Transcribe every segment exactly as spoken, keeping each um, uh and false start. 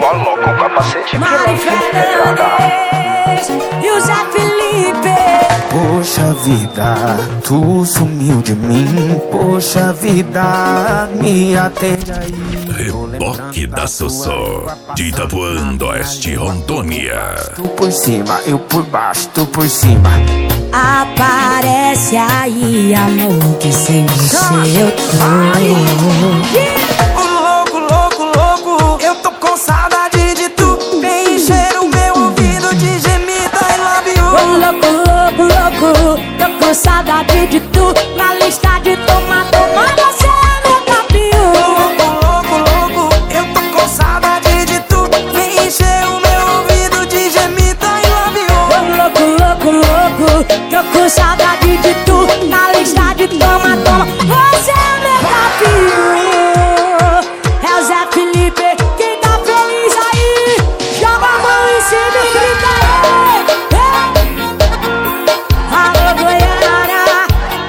Coloca o capacete. Mari Fernandes e o Zé Felipe. Poxa vida, tu sumiu de mim. Poxa vida, me atende aí. Reboque da Sossô, de Itapuã do Oeste, Rondônia. Tu por cima, eu por baixo, tu por cima. Aparece aí, amor, que sem você eu tô. Louco, louco, louco, eu tô com saudade de tu. Vem encher o meu ouvido de gemida e love you. Ô louco, louco, louco, tô com saudade de tu. Na lista de toma, toma, você é meu campeão. Louco, louco, louco, eu tô com saudade de tu. Vem encher o meu ouvido de gemida e love you. Ô louco, louco, louco, tô com saudade de tu. Na lista de toma, toma, você é meu campeão. É o Zé Felipe, quem tá feliz aí, joga a mão em cima e grita aí. Alô, Goiânia.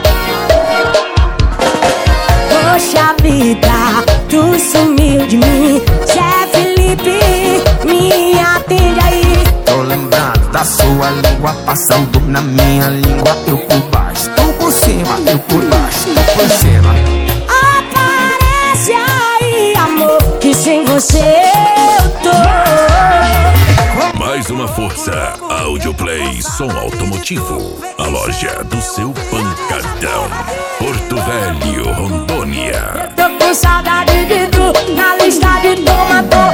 Poxa vida, tu sumiu de mim. Zé Felipe, me atende aí. Tô lembrando da sua língua passando na minha língua. Eu por baixo, tu por cima, eu por baixo, tu por cima. Aparece aí, amor, que sem você eu tô. Mais uma força, Audioplay Som Automotivo. A loja do seu pancadão. Porto Velho, Rondônia. Tô com saudade de tu, na lista de toma, toma.